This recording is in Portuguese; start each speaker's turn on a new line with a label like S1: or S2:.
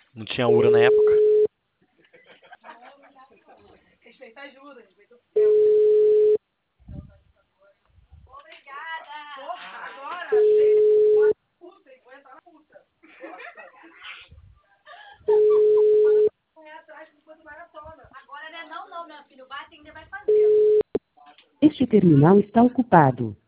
S1: Não tinha URA na época.
S2: Respeita a ajuda, respeita o Obrigada! Porra, agora! Puta, aguenta a puta! Correr atrás de maratona. Agora não é não, meu filho. Vai atender, vai fazer.
S3: Este terminal está ocupado.